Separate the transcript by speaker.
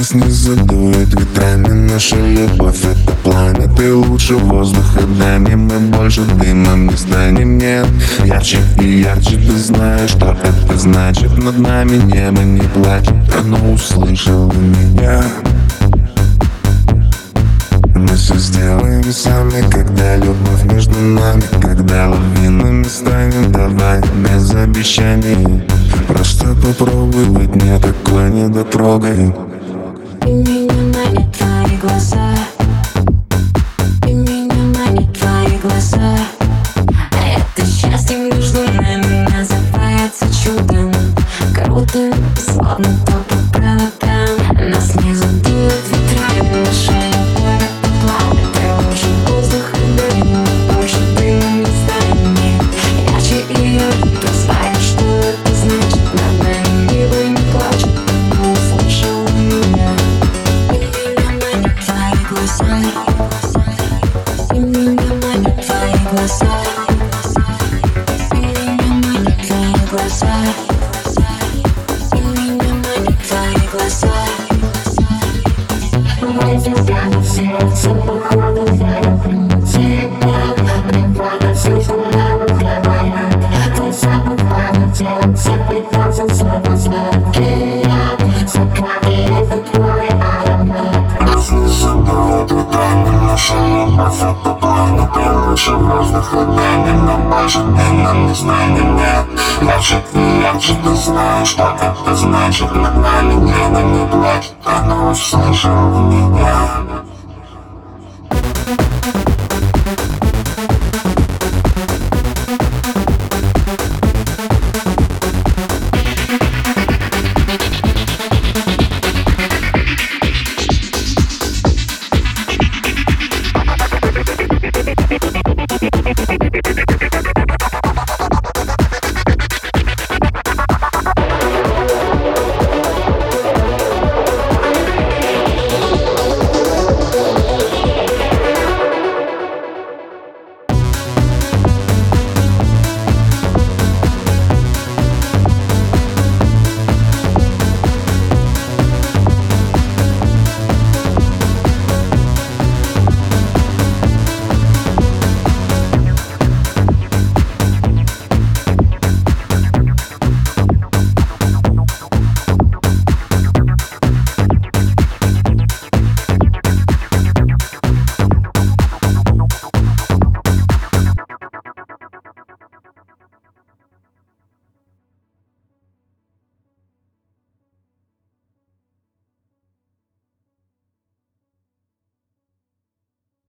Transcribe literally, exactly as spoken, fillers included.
Speaker 1: Нас не задует ветрами, наша любовь — это пламя. Ты лучше воздуха, дай мне, мы больше дымом не станем, нет. Ярче и ярче, ты знаешь, что это значит. Над нами небо не плачет, оно услышало меня. Мы все сделаем сами, когда любовь между нами, когда лавинами станем, давай без обещаний. Просто попробуй быть не такой недотрогой.
Speaker 2: И меня манят твои глаза, и меня манят твои глаза. Это счастье между нами называется чудом. Круто, словно то по проводам. Нас не задует ветрами, наша любовь — это пламя. Ты лучше воздуха, дай мне, больше дыма не станет. Ярче и ярче, ты знаешь, что это значит. Над нами небо не плачет, оно услышало меня. И меня манят твои глаза, и меня манят твои глаза, и меня манят твои глаза. Разрезаю сердце, походу верю в тебя. Приводят слишком много говорят. Твой запах полетел, все придется снова звуки. Закладывай, это твой аромат. Нас не задует ветрами, наша любовь — это пламя. Ты лучше воздуха, дай мне, но больше дыма не станем, нет. Ярче и ярче, ты знаешь, что это значит. Над нами небо не плачет, оно услышало меня.